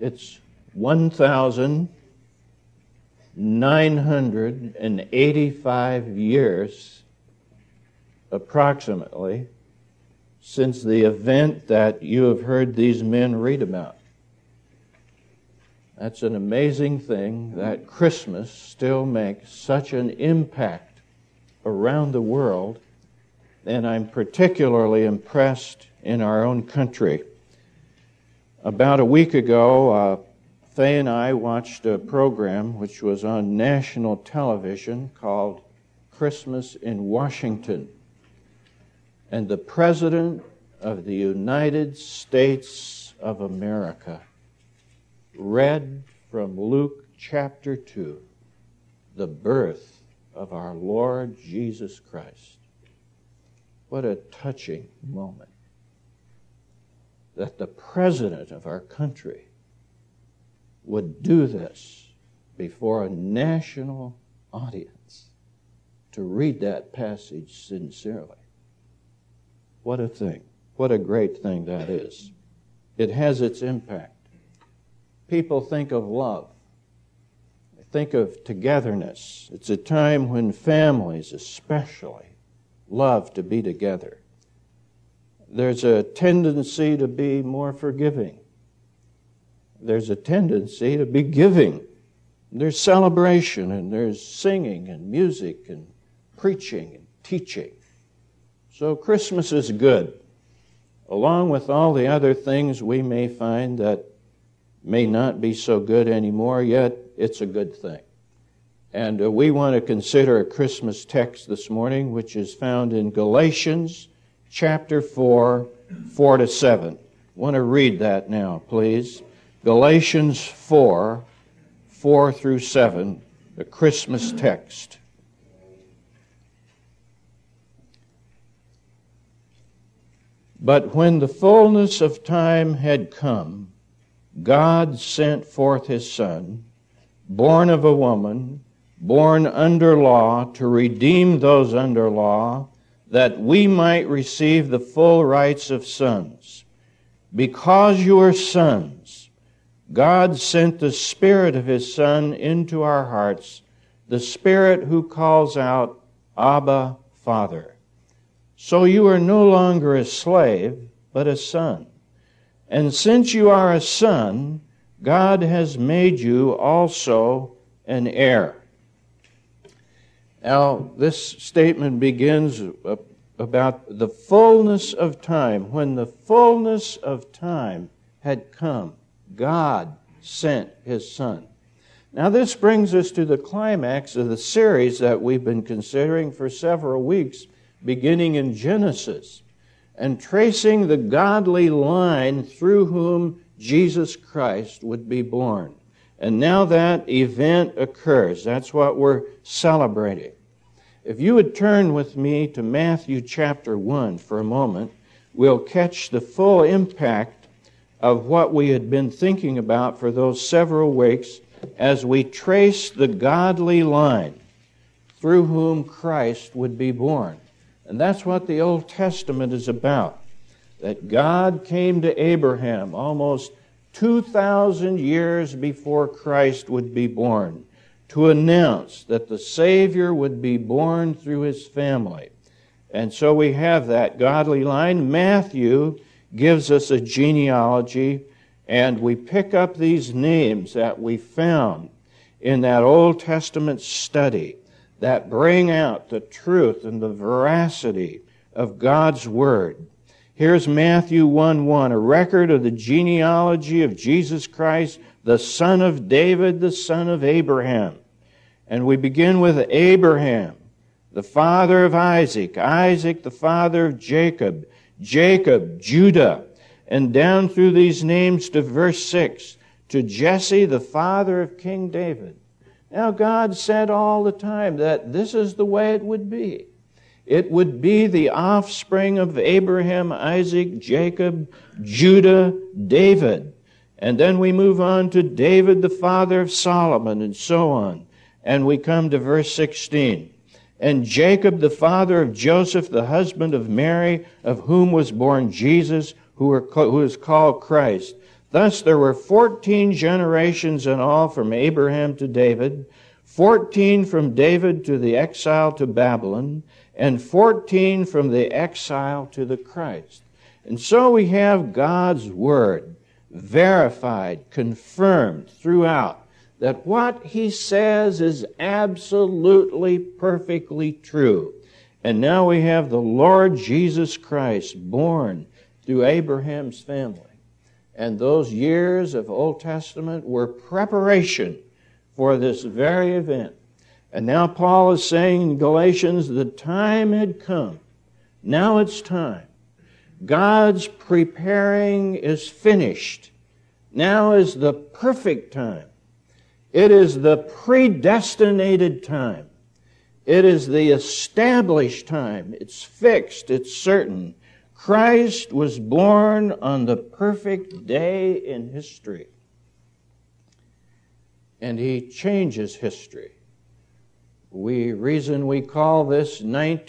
It's 1,985 years, approximately, since the event that you have heard these men read about. That's an amazing thing that Christmas still makes such an impact around the world, and I'm particularly impressed in our own country. About a week ago, Faye and I watched a program which was on national television called Christmas in Washington. And the President of the United States of America read from Luke chapter 2, the birth of our Lord Jesus Christ. What a touching moment that the President of our country would do this before a national audience to read that passage sincerely. What a thing. What a great thing that is. It has its impact. People think of love. They think of togetherness. It's a time when families especially love to be together. There's a tendency to be more forgiving. There's a tendency to be giving. There's celebration, and there's singing and music and preaching and teaching. So Christmas is good, along with all the other things we may find that may not be so good anymore, yet it's a good thing. And we want to consider a Christmas text this morning, which is found in Galatians chapter 4, 4-7. I want to read that now, please. Galatians 4, 4-7, the Christmas text. But when the fullness of time had come, God sent forth His Son, born of a woman, born under law, to redeem those under law, that we might receive the full rights of sons. Because you are sons, God sent the Spirit of His Son into our hearts, the Spirit who calls out, Abba, Father. So you are no longer a slave, but a son. And since you are a son, God has made you also an heir. Now, this statement begins about the fullness of time. When the fullness of time had come, God sent His Son. Now, this brings us to the climax of the series that we've been considering for several weeks, beginning in Genesis, and tracing the godly line through whom Jesus Christ would be born. And now that event occurs. That's what we're celebrating. If you would turn with me to Matthew chapter 1 for a moment, we'll catch the full impact of what we had been thinking about for those several weeks as we trace the godly line through whom Christ would be born. And that's what the Old Testament is about. That God came to Abraham almost 2,000 years before Christ would be born to announce that the Savior would be born through His family. And so we have that godly line. Matthew gives us a genealogy, and we pick up these names that we found in that Old Testament study that bring out the truth and the veracity of God's Word. Here's Matthew 1:1, a record of the genealogy of Jesus Christ, the son of David, the son of Abraham. And we begin with Abraham, the father of Isaac, Isaac the father of Jacob, Jacob, Judah, and down through these names to verse 6, to Jesse, the father of King David. Now, God said all the time that this is the way it would be. It would be the offspring of Abraham, Isaac, Jacob, Judah, David. And then we move on to David, the father of Solomon, and so on. And we come to verse 16. And Jacob, the father of Joseph, the husband of Mary, of whom was born Jesus, who is called Christ. Thus there were 14 generations in all from Abraham to David, 14 from David to the exile to Babylon, and 14 from the exile to the Christ. And so we have God's Word verified, confirmed throughout, that what He says is absolutely, perfectly true. And now we have the Lord Jesus Christ born through Abraham's family. And those years of Old Testament were preparation for this very event. And now Paul is saying in Galatians, the time had come. Now it's time. God's preparing is finished. Now is the perfect time. It is the predestinated time. It is the established time. It's fixed. It's certain. Christ was born on the perfect day in history. And He changes history. Reason we call this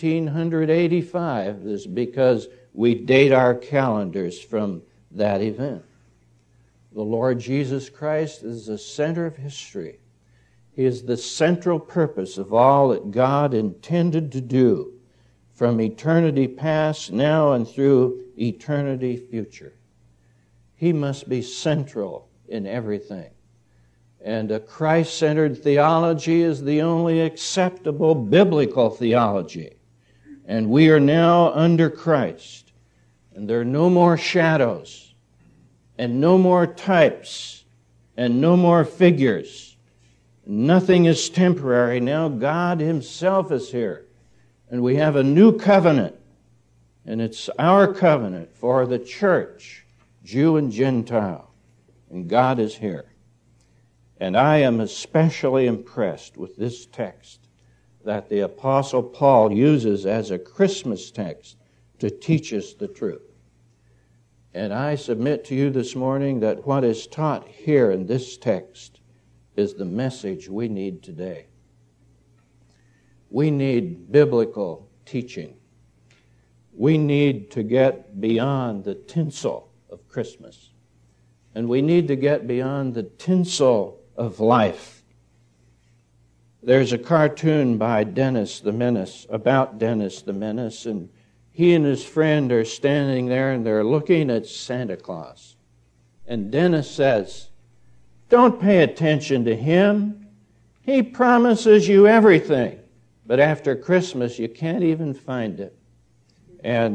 1985 is because we date our calendars from that event. The Lord Jesus Christ is the center of history. He is the central purpose of all that God intended to do from eternity past, now, and through eternity future. He must be central in everything. And a Christ-centered theology is the only acceptable biblical theology. And we are now under Christ. And there are no more shadows, and no more types, and no more figures. Nothing is temporary. Now God Himself is here. And we have a new covenant. And it's our covenant for the church, Jew and Gentile. And God is here. And I am especially impressed with this text that the Apostle Paul uses as a Christmas text to teach us the truth. And I submit to you this morning that what is taught here in this text is the message we need today. We need biblical teaching. We need to get beyond the tinsel of Christmas. And we need to get beyond the tinsel of life. There's a cartoon by Dennis the Menace, about Dennis the Menace, and he and his friend are standing there and they're looking at Santa Claus. And Dennis says, "Don't pay attention to him. He promises you everything, but after Christmas you can't even find it." And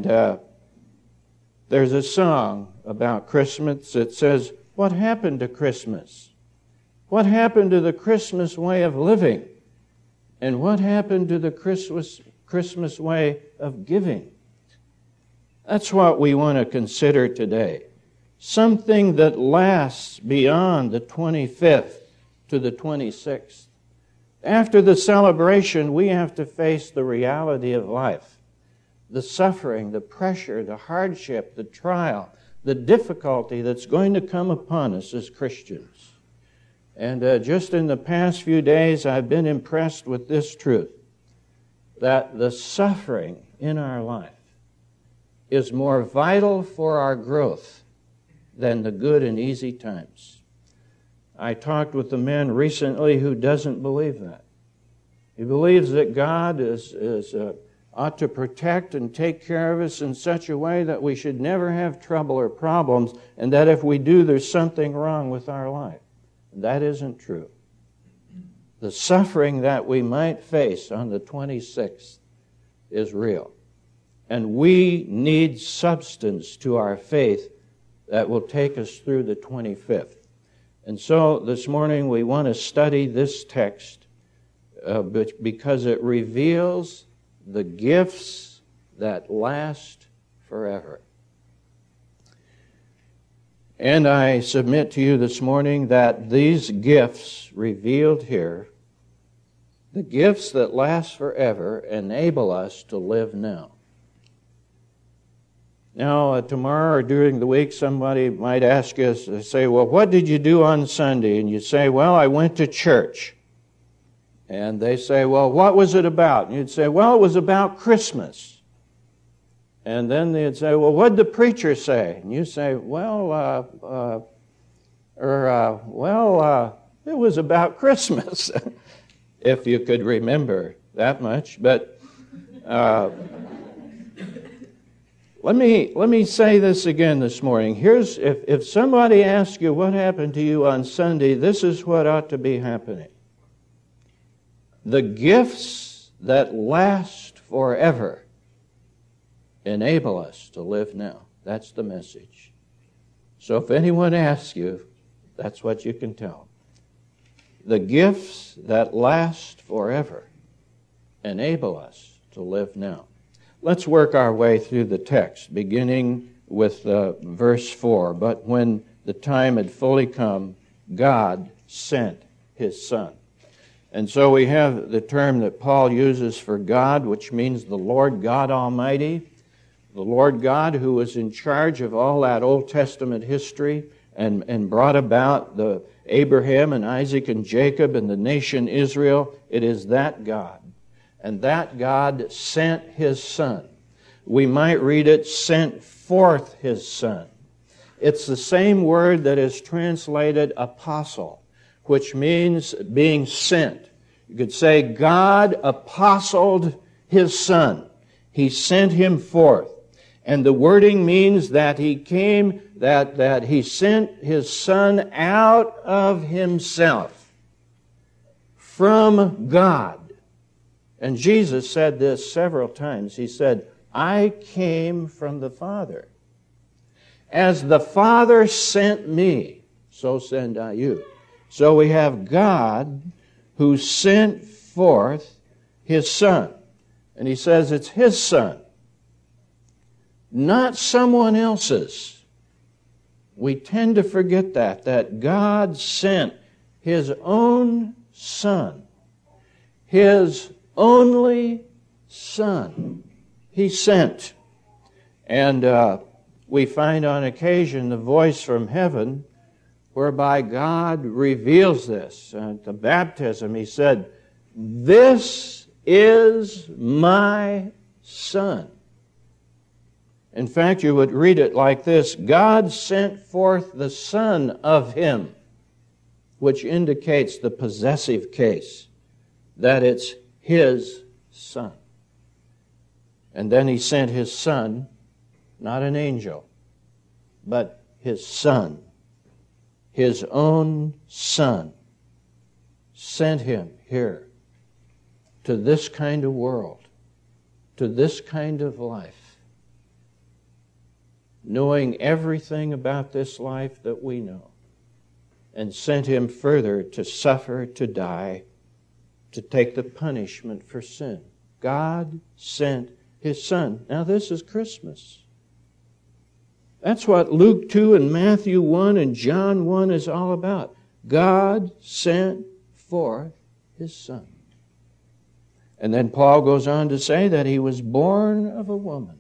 there's a song about Christmas that says, "What happened to Christmas? What happened to the Christmas way of living? And what happened to the Christmas way of giving?" That's what we want to consider today. Something that lasts beyond the 25th to the 26th. After the celebration, we have to face the reality of life. The suffering, the pressure, the hardship, the trial, the difficulty that's going to come upon us as Christians. And just in the past few days, I've been impressed with this truth, that the suffering in our life is more vital for our growth than the good and easy times. I talked with a man recently who doesn't believe that. He believes that God ought to protect and take care of us in such a way that we should never have trouble or problems, and that if we do, there's something wrong with our life. That isn't true. The suffering that we might face on the 26th is real. And we need substance to our faith that will take us through the 25th. And so this morning we want to study this text because it reveals the gifts that last forever. And I submit to you this morning that these gifts revealed here, the gifts that last forever, enable us to live now. Now, tomorrow or during the week, somebody might ask us, say, "Well, what did you do on Sunday?" And you say, "Well, I went to church." And they say, "Well, what was it about?" And you'd say, "Well, it was about Christmas." And then they'd say, "Well, what did the preacher say?" And you say, "Well, Or, it was about Christmas, if you could remember that much. But let me say this again this morning. Here's if somebody asks you what happened to you on Sunday, this is what ought to be happening. The gifts that last forever enable us to live now. That's the message. So if anyone asks you, that's what you can tell them. The gifts that last forever enable us to live now. Let's work our way through the text, beginning with verse 4. But when the time had fully come, God sent His Son. And so we have the term that Paul uses for God, which means the Lord God Almighty, the Lord God who was in charge of all that Old Testament history and brought about the Abraham and Isaac and Jacob and the nation Israel. It is that God. And that God sent His Son. We might read it, sent forth His Son. It's the same word that is translated apostle, which means being sent. You could say God apostled His Son. He sent Him forth. And the wording means that He came, that He sent His Son out of Himself, from God. And Jesus said this several times. He said, I came from the Father. As the Father sent me, so send I you. So we have God who sent forth His Son. And He says it's His Son, not someone else's. We tend to forget that God sent His own Son, His only Son. He sent. And we find on occasion the voice from heaven whereby God reveals this. At the baptism, He said, this is my Son. In fact, you would read it like this, God sent forth the Son of Him, which indicates the possessive case, that it's His Son. And then He sent His Son, not an angel, but His Son, His own Son, sent Him here to this kind of world, to this kind of life, knowing everything about this life that we know, and sent Him further to suffer, to die, to take the punishment for sin. God sent His Son. Now this is Christmas. That's what Luke 2 and Matthew 1 and John 1 is all about. God sent forth His Son. And then Paul goes on to say that He was born of a woman,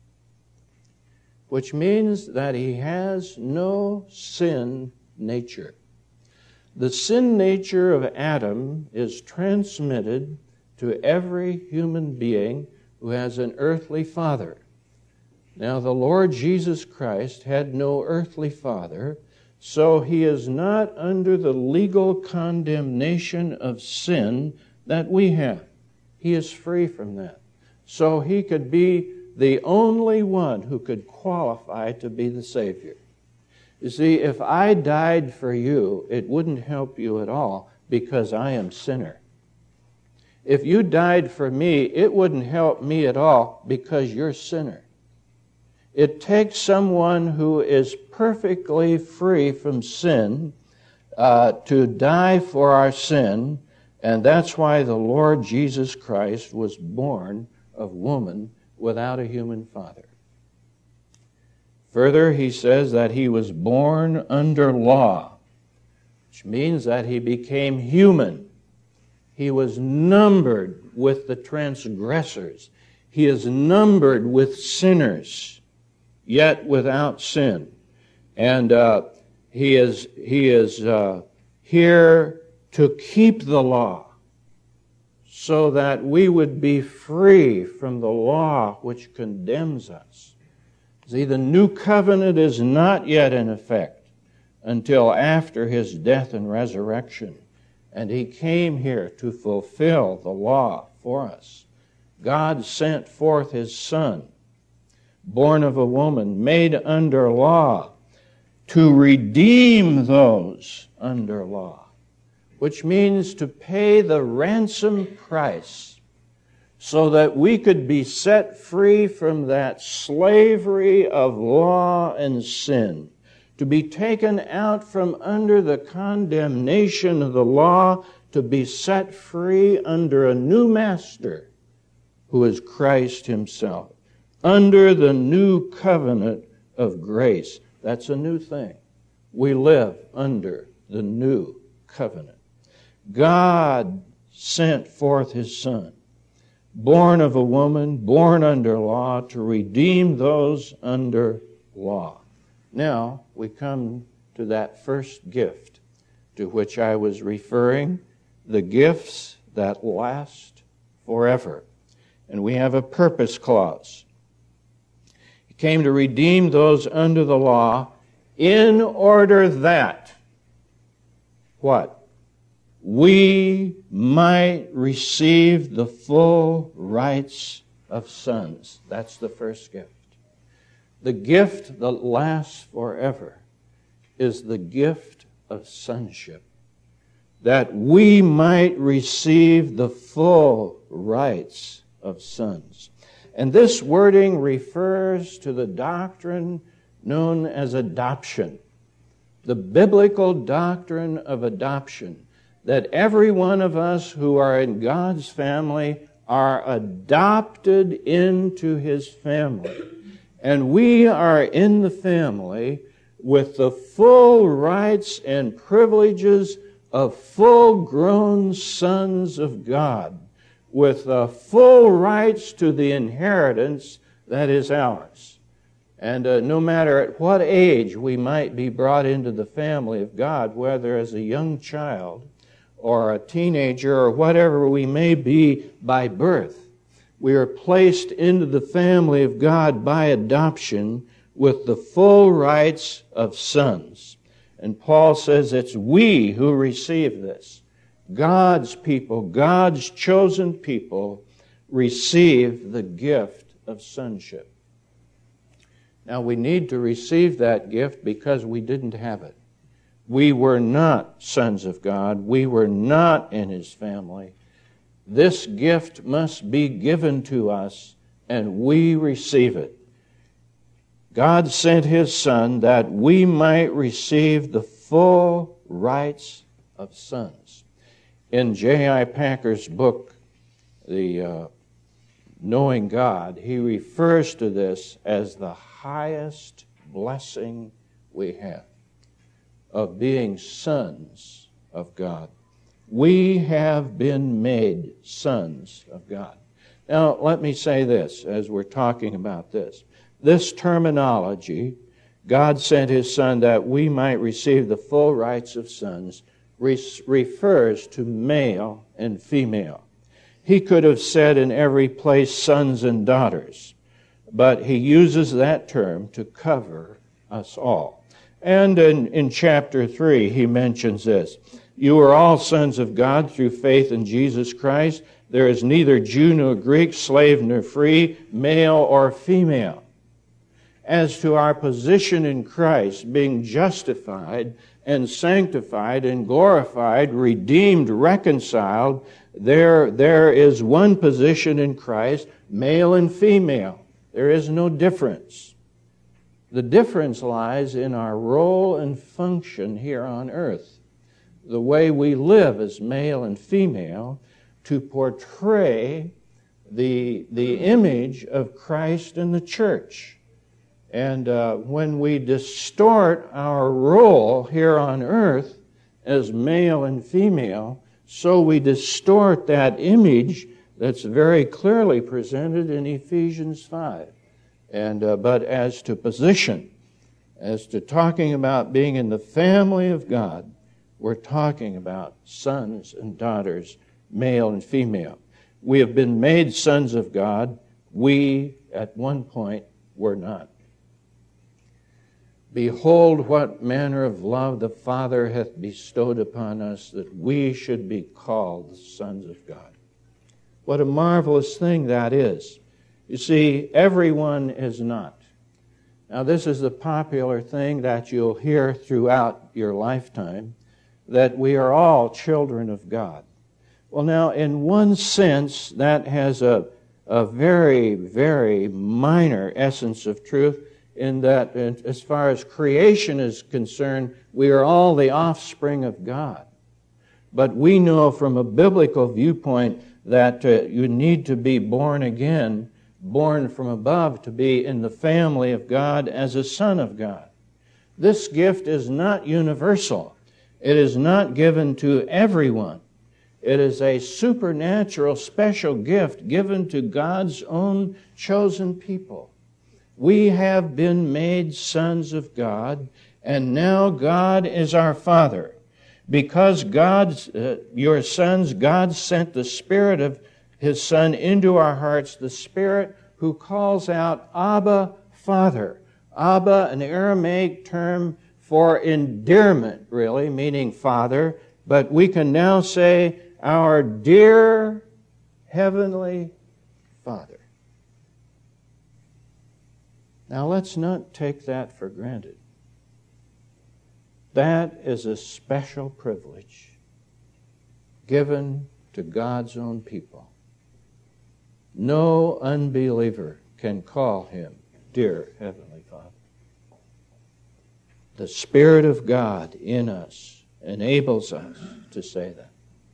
which means that He has no sin nature. The sin nature of Adam is transmitted to every human being who has an earthly father. Now, the Lord Jesus Christ had no earthly father, so He is not under the legal condemnation of sin that we have. He is free from that. So He could be the only one who could qualify to be the Savior. You see, if I died for you, it wouldn't help you at all because I am sinner. If you died for me, it wouldn't help me at all because you're sinner. It takes someone who is perfectly free from sin to die for our sin, and that's why the Lord Jesus Christ was born of woman without a human father. Further, he says that He was born under law, which means that He became human. He was numbered with the transgressors. He is numbered with sinners, yet without sin. And He is here to keep the law so that we would be free from the law which condemns us. See, the new covenant is not yet in effect until after his death and resurrection. And he came here to fulfill the law for us. God sent forth his Son, born of a woman, made under law, to redeem those under law, which means to pay the ransom price so that we could be set free from that slavery of law and sin, to be taken out from under the condemnation of the law, to be set free under a new master who is Christ himself, under the new covenant of grace. That's a new thing. We live under the new covenant. God sent forth his Son, born of a woman, born under law, to redeem those under law. Now we come to that first gift to which I was referring, the gifts that last forever. And we have a purpose clause. He came to redeem those under the law in order that, what? We might receive the full rights of sons. That's the first gift. The gift that lasts forever is the gift of sonship, that we might receive the full rights of sons. And this wording refers to the doctrine known as adoption, the biblical doctrine of adoption, that every one of us who are in God's family are adopted into his family. And we are in the family with the full rights and privileges of full-grown sons of God, with the full rights to the inheritance that is ours. And no matter at what age we might be brought into the family of God, whether as a young child or a teenager or whatever we may be by birth, we are placed into the family of God by adoption with the full rights of sons. And Paul says it's we who receive this. God's people, God's chosen people, receive the gift of sonship. Now we need to receive that gift because we didn't have it. We were not sons of God. We were not in his family. This gift must be given to us, and we receive it. God sent his Son that we might receive the full rights of sons. In J.I. Packer's book, The Knowing God, he refers to this as the highest blessing we have, of being sons of God. We have been made sons of God. Now, let me say this as we're talking about this. This terminology, God sent his Son that we might receive the full rights of sons, refers to male and female. He could have said in every place sons and daughters, but he uses that term to cover us all. And in chapter 3, he mentions this. You are all sons of God through faith in Jesus Christ. There is neither Jew nor Greek, slave nor free, male or female. As to our position in Christ, being justified and sanctified and glorified, redeemed, reconciled, there is one position in Christ, male and female. There is no difference. The difference lies in our role and function here on earth. The way we live as male and female to portray the image of Christ in the church. And when we distort our role here on earth as male and female, so we distort that image that's very clearly presented in Ephesians 5. But as to position, as to talking about being in the family of God, we're talking about sons and daughters, male and female. We have been made sons of God. We, at one point, were not. Behold, what manner of love the Father hath bestowed upon us, that we should be called the sons of God. What a marvelous thing that is. You see, everyone is not. Now, this is a popular thing that you'll hear throughout your lifetime, that we are all children of God. Well, now, in one sense, that has a very, very minor essence of truth, in that, as far as creation is concerned, we are all the offspring of God. But we know from a biblical viewpoint that you need to be born again, born from above, to be in the family of God as a son of God. This gift is not universal. It is not given to everyone. It is a supernatural, special gift given to God's own chosen people. We have been made sons of God, and now God is our Father. Because your sons, God sent the Spirit of His Son into our hearts, the Spirit who calls out, Abba, Father. Abba, an Aramaic term for endearment, really, meaning Father. But we can now say, our dear Heavenly Father. Now, let's not take that for granted. That is a special privilege given to God's own people. No unbeliever can call Him dear Heavenly Father. The Spirit of God in us enables us to say that.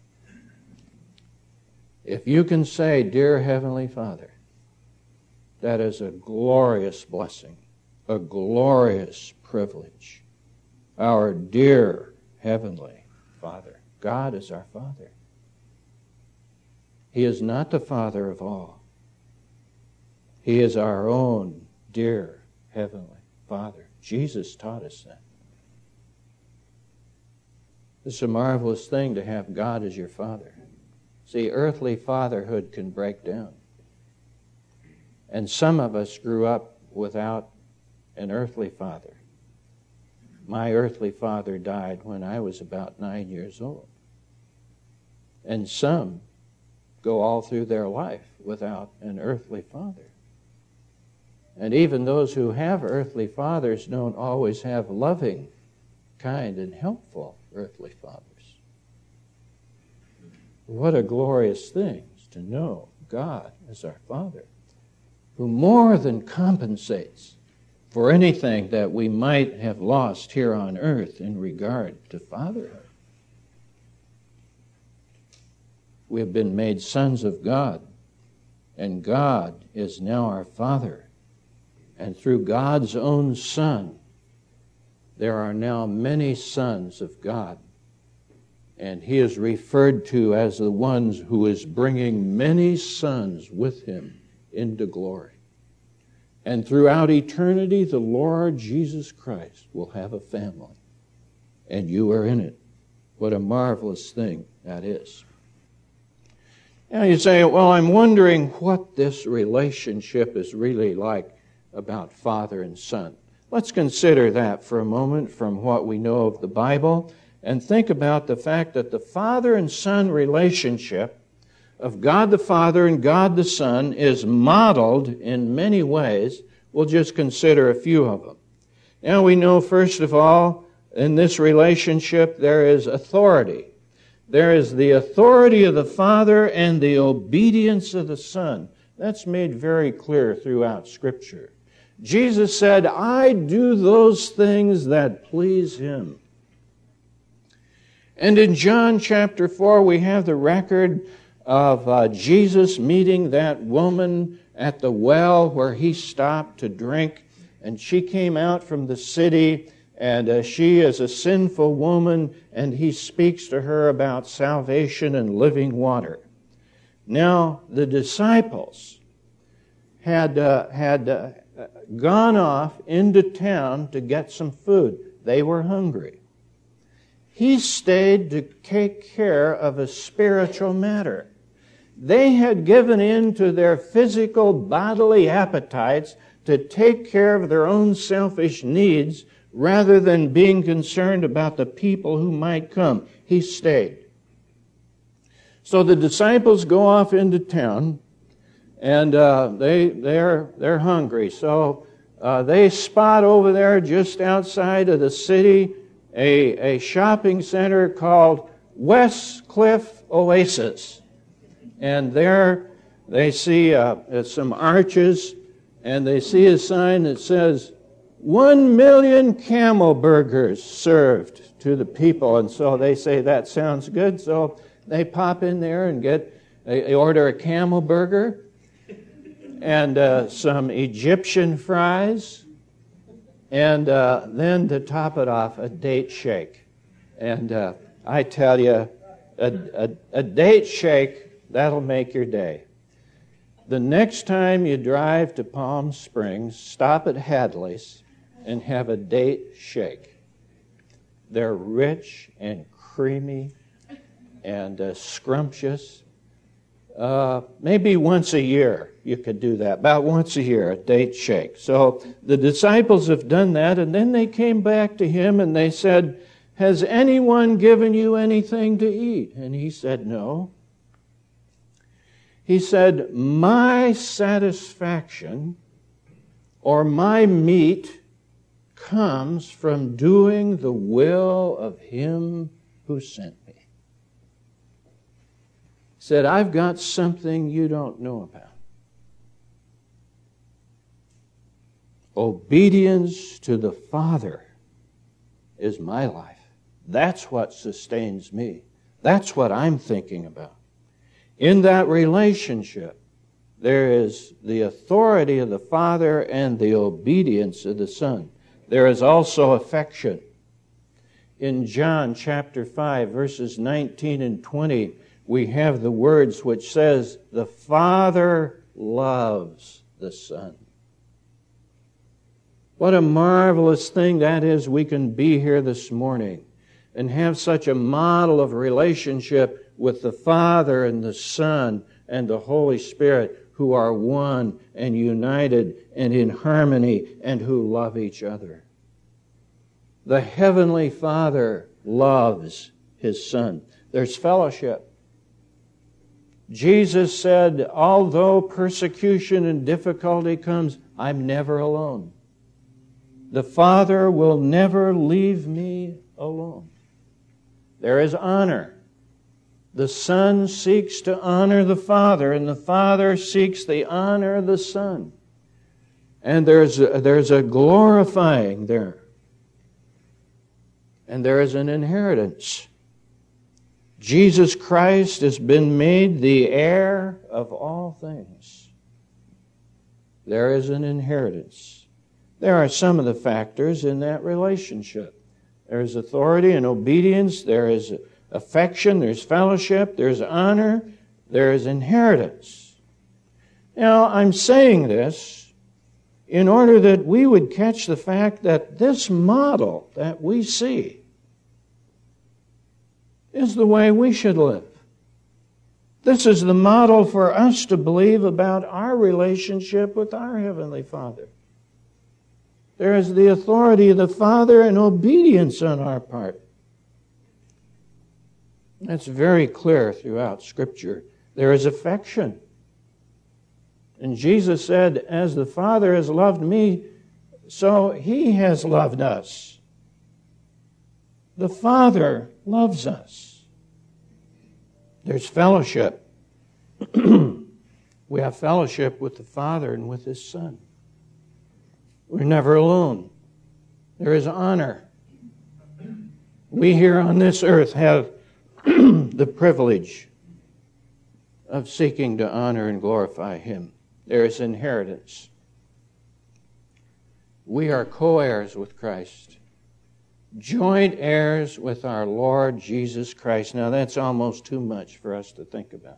If you can say, dear Heavenly Father, that is a glorious blessing, a glorious privilege. Our dear Heavenly Father. God is our Father. He is not the Father of all. He is our own dear Heavenly Father. Jesus taught us that. It's a marvelous thing to have God as your Father. See, earthly fatherhood can break down. And some of us grew up without an earthly father. My earthly father died when I was about 9 years old. And some go all through their life without an earthly father. And even those who have earthly fathers don't always have loving, kind, and helpful earthly fathers. What a glorious thing to know God as our Father, who more than compensates for anything that we might have lost here on earth in regard to fatherhood. We have been made sons of God, and God is now our Father. And through God's own Son, there are now many sons of God. And He is referred to as the ones who is bringing many sons with Him into glory. And throughout eternity, the Lord Jesus Christ will have a family. And you are in it. What a marvelous thing that is. Now you say, well, I'm wondering what this relationship is really like about father and son. Let's consider that for a moment from what we know of the Bible, and think about the fact that the father and son relationship of God the Father and God the Son is modeled in many ways. We'll just consider a few of them. Now we know, first of all, in this relationship there is authority. There is the authority of the Father and the obedience of the Son. That's made very clear throughout Scripture. Jesus said, I do those things that please Him. And in John chapter 4, we have the record of Jesus meeting that woman at the well where He stopped to drink. And she came out from the city, and she is a sinful woman, and He speaks to her about salvation and living water. Now, the disciples had gone off into town to get some food. They were hungry. He stayed to take care of a spiritual matter. They had given in to their physical bodily appetites to take care of their own selfish needs Rather than being concerned about the people who might come, he stayed. So the disciples go off into town, and they're hungry. So they spot over there just outside of the city a shopping center called Westcliff Oasis. And there they see some arches, and they see a sign that says, 1 million camel burgers served to the people. And so they say, that sounds good. So they pop in there and they order a camel burger and some Egyptian fries, and then to top it off, a date shake. And I tell you, a date shake, that'll make your day. The next time you drive to Palm Springs, stop at Hadley's and have a date shake. They're rich and creamy and scrumptious. Maybe once a year you could do that. About once a year, a date shake. So the disciples have done that, and then they came back to him and they said, has anyone given you anything to eat? And he said, no. He said, my satisfaction or my meat comes from doing the will of him who sent me. He said, I've got something you don't know about. Obedience to the Father is my life. That's what sustains me. That's what I'm thinking about. In that relationship, there is the authority of the Father and the obedience of the Son. There is also affection. In John chapter 5, verses 19 and 20, we have the words which says, the Father loves the Son. What a marvelous thing that is we can be here this morning and have such a model of relationship with the Father and the Son and the Holy Spirit, who are one and united and in harmony and who love each other. The Heavenly Father loves His Son. There's fellowship. Jesus said, although persecution and difficulty comes, I'm never alone. The Father will never leave me alone. There is honor. The Son seeks to honor the Father, and the Father seeks the honor of the Son. And there's a glorifying there. And there is an inheritance. Jesus Christ has been made the heir of all things. There is an inheritance. There are some of the factors in that relationship. There is authority and obedience. There is affection. There's fellowship. There's honor. There is inheritance. Now, I'm saying this in order that we would catch the fact that this model that we see is the way we should live. This is the model for us to believe about our relationship with our Heavenly Father. There is the authority of the Father and obedience on our part. That's very clear throughout Scripture. There is affection. And Jesus said, as the Father has loved me, so He has loved us. The Father loves us. There's fellowship. We have fellowship with the Father and with His Son. We're never alone. There is honor. We here on this earth have the privilege of seeking to honor and glorify Him. There is inheritance. We are co-heirs with Christ, joint heirs with our Lord Jesus Christ. Now that's almost too much for us to think about.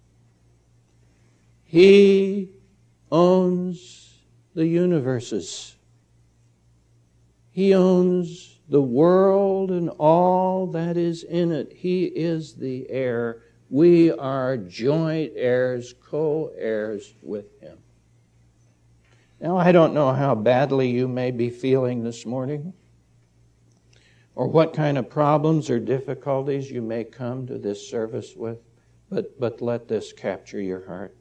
He owns the universes. He owns the world and all that is in it. He is the heir. We are joint heirs, co-heirs with Him. Now, I don't know how badly you may be feeling this morning. or what kind of problems or difficulties you may come to this service with, but let this capture your heart.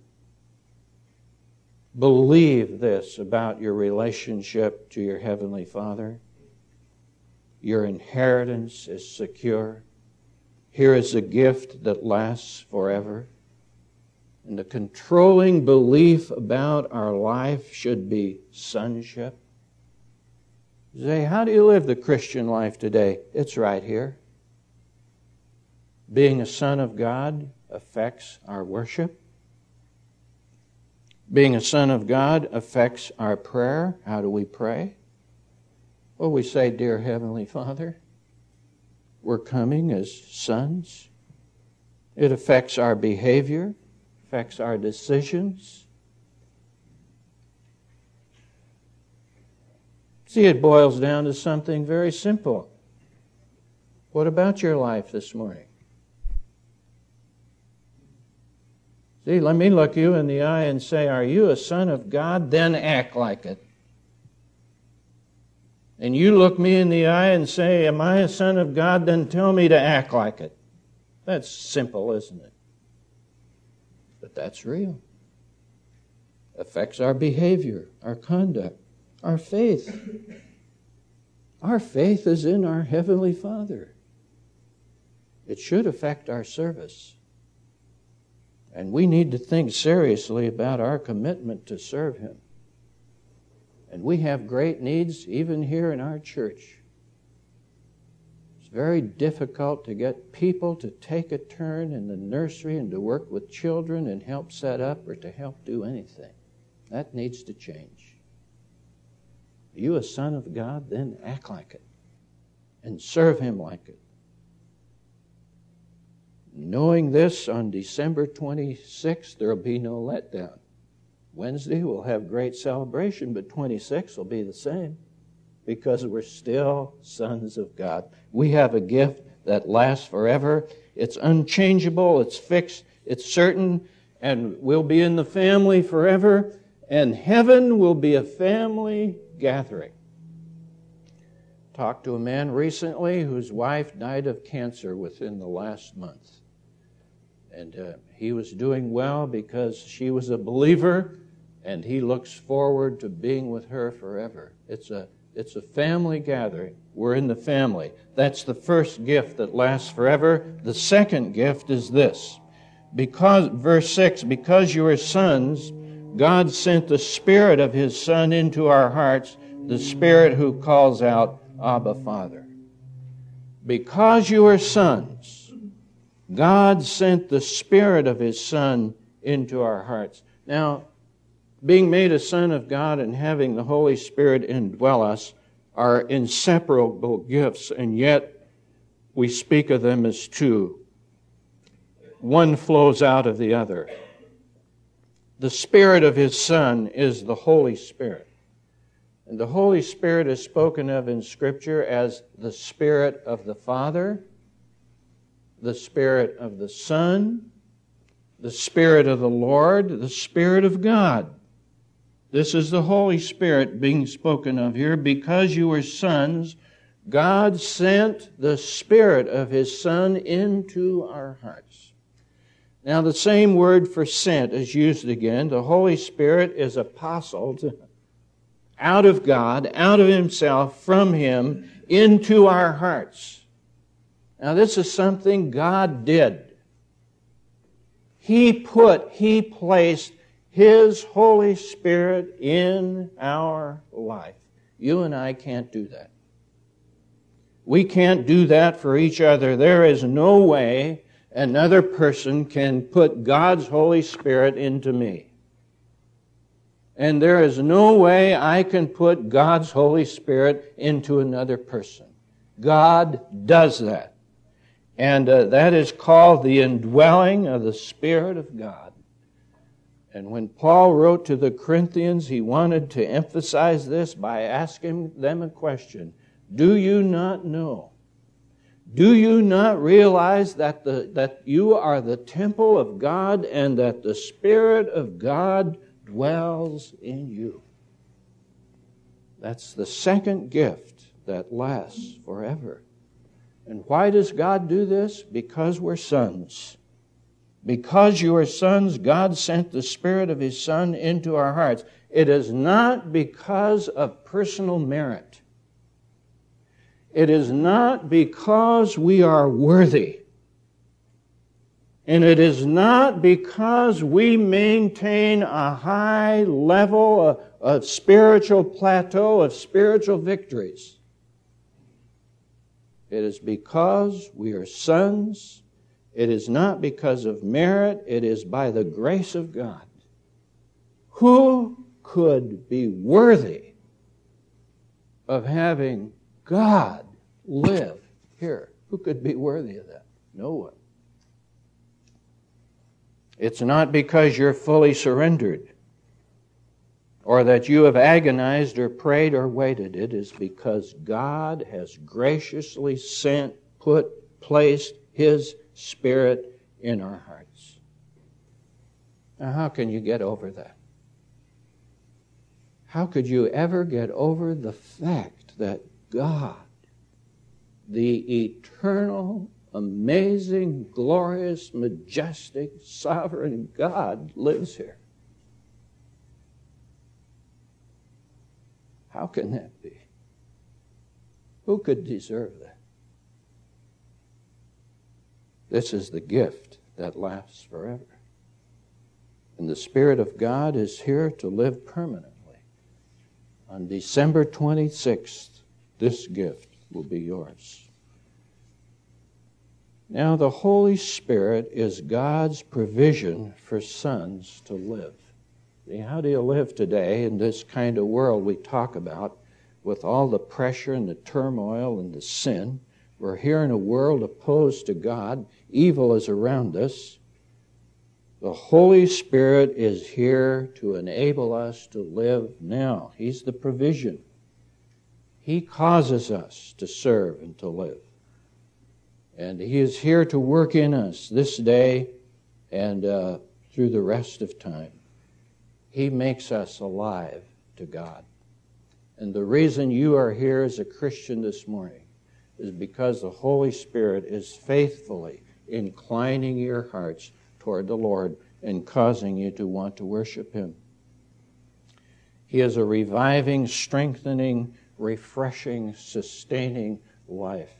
Believe this about your relationship to your Heavenly Father. Your inheritance is secure. Here is a gift that lasts forever. And the controlling belief about our life should be sonship. You say, how do you live the Christian life today? It's right here. Being a son of God affects our worship. Being a son of God affects our prayer. How do we pray? Well, we say, Dear Heavenly Father, we're coming as sons. It affects our behavior, affects our decisions. See, it boils down to something very simple. What about your life this morning? See, let me look you in the eye and say, are you a son of God? Then act like it. And you look me in the eye and say, am I a son of God? Then tell me to act like it. That's simple, isn't it? But that's real. Affects our behavior, our conduct, our faith. Our faith is in our Heavenly Father. It should affect our service. And we need to think seriously about our commitment to serve Him. And we have great needs even here in our church. It's very difficult to get people to take a turn in the nursery and to work with children and help set up or to help do anything. That needs to change. Are you a son of God? Then act like it and serve Him like it. Knowing this, on December 26th, there will be no letdown. Wednesday we'll have great celebration, but 26th will be the same because we're still sons of God. We have a gift that lasts forever. It's unchangeable, it's fixed, it's certain, and we'll be in the family forever, and heaven will be a family gathering. Talked to a man recently whose wife died of cancer within the last month. And he was doing well because she was a believer, and he looks forward to being with her forever. It's a family gathering. We're in the family. That's the first gift that lasts forever. The second gift is this. Because, verse 6, because you are sons, God sent the Spirit of His Son into our hearts, the Spirit who calls out, Abba, Father. Because you are sons, God sent the Spirit of His Son into our hearts. Now, being made a son of God and having the Holy Spirit indwell us are inseparable gifts, and yet we speak of them as two. One flows out of the other. The Spirit of His Son is the Holy Spirit. And the Holy Spirit is spoken of in Scripture as the Spirit of the Father, the Spirit of the Son, the Spirit of the Lord, the Spirit of God. This is the Holy Spirit being spoken of here. Because you are sons, God sent the Spirit of His Son into our hearts. Now, the same word for sent is used again. The Holy Spirit is apostled out of God, out of Himself, from Him, into our hearts. Now, this is something God did. He placed His Holy Spirit in our life. You and I can't do that. We can't do that for each other. There is no way another person can put God's Holy Spirit into me. And there is no way I can put God's Holy Spirit into another person. God does that. And that is called the indwelling of the Spirit of God. And when Paul wrote to the Corinthians, he wanted to emphasize this by asking them a question. Do you not know? Do you not realize that you are the temple of God and that the Spirit of God dwells in you? That's the second gift that lasts forever. And why does God do this? Because we're sons. Because you are sons, God sent the Spirit of His Son into our hearts. It is not because of personal merit. It is not because we are worthy. And it is not because we maintain a high level of spiritual plateau, of spiritual victories. It is because we are sons. It is not because of merit. It is by the grace of God. Who could be worthy of having God live here? Who could be worthy of that? No one. It's not because you're fully surrendered or that you have agonized or prayed or waited. It is because God has graciously placed His Spirit in our hearts. Now, how can you get over that? How could you ever get over the fact that God, the eternal, amazing, glorious, majestic, sovereign God, lives here? How can that be? Who could deserve that? This is the gift that lasts forever. And the Spirit of God is here to live permanently. On December 26th, this gift will be yours. Now, the Holy Spirit is God's provision for sons to live. See, how do you live today in this kind of world we talk about with all the pressure and the turmoil and the sin? We're here in a world opposed to God. Evil is around us. The Holy Spirit is here to enable us to live now. He's the provision. He causes us to serve and to live. And He is here to work in us this day and through the rest of time. He makes us alive to God. And the reason you are here as a Christian this morning is because the Holy Spirit is faithfully inclining your hearts toward the Lord and causing you to want to worship Him. He is a reviving, strengthening, refreshing, sustaining life.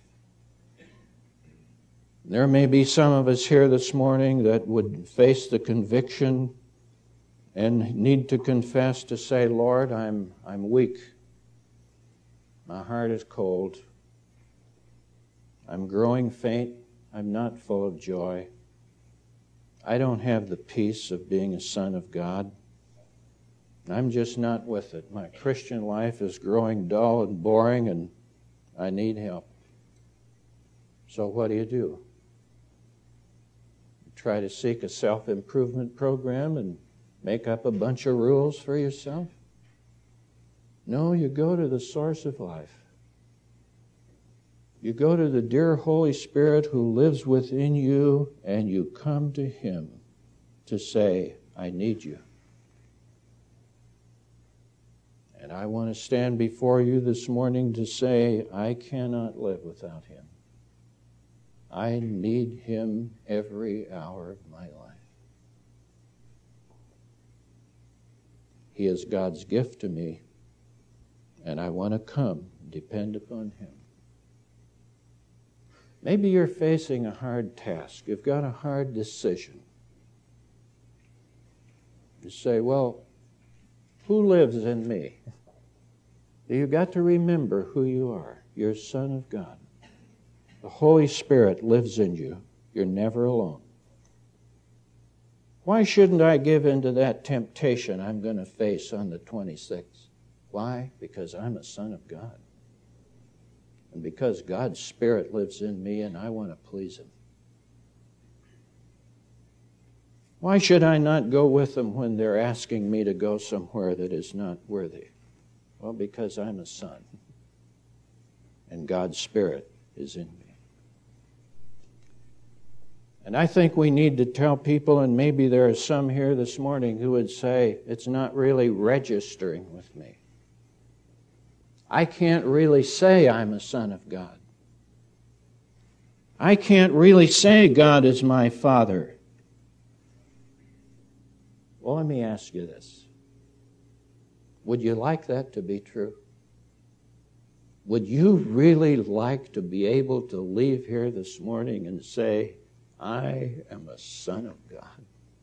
There may be some of us here this morning that would face the conviction and need to confess to say, Lord, I'm weak. My heart is cold. I'm growing faint. I'm not full of joy. I don't have the peace of being a son of God. I'm just not with it. My Christian life is growing dull and boring, and I need help. So what do? You try to seek a self-improvement program and make up a bunch of rules for yourself? No, you go to the source of life. You go to the dear Holy Spirit who lives within you, and you come to Him to say, I need you. And I want to stand before you this morning to say, I cannot live without Him. I need Him every hour of my life. He is God's gift to me, and I want to come and depend upon Him. Maybe you're facing a hard task. You've got a hard decision. You say, well, who lives in me? You've got to remember who you are. You're a son of God. The Holy Spirit lives in you. You're never alone. Why shouldn't I give in to that temptation I'm going to face on the 26th? Why? Because I'm a son of God. And because God's Spirit lives in me and I want to please Him. Why should I not go with them when they're asking me to go somewhere that is not worthy? Well, because I'm a son. And God's Spirit is in me. And I think we need to tell people, and maybe there are some here this morning who would say, it's not really registering with me. I can't really say I'm a son of God. I can't really say God is my Father. Well, let me ask you this. Would you like that to be true? Would you really like to be able to leave here this morning and say, I am a son of God,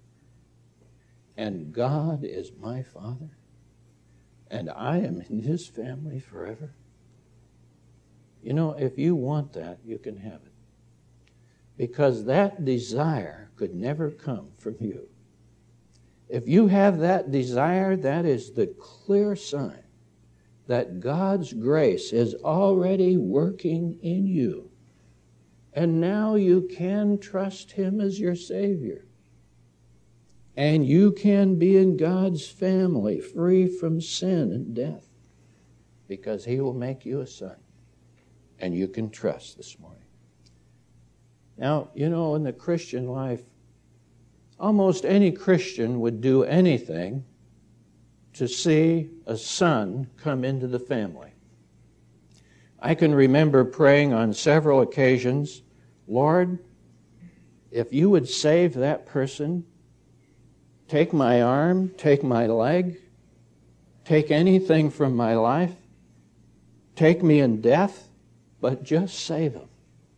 and God is my Father, and I am in His family forever? You know, if you want that, you can have it. Because that desire could never come from you. If you have that desire, that is the clear sign that God's grace is already working in you. And now you can trust Him as your Savior. And you can be in God's family, free from sin and death, because He will make you a son. And you can trust this morning. Now, you know, in the Christian life, almost any Christian would do anything to see a son come into the family. I can remember praying on several occasions, Lord, if you would save that person, take my arm, take my leg, take anything from my life, take me in death, but just save him.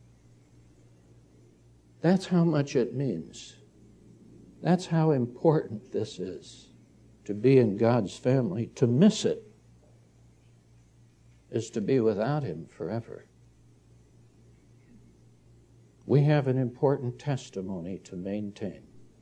That's how much it means. That's how important this is, to be in God's family. To miss it is to be without Him forever. We have an important testimony to maintain.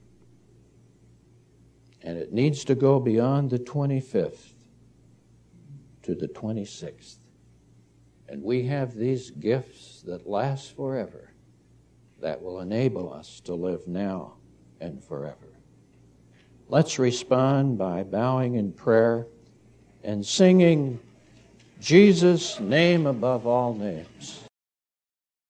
And it needs to go beyond the 25th to the 26th. And we have these gifts that last forever that will enable us to live now and forever. Let's respond by bowing in prayer and singing Jesus' name above all names.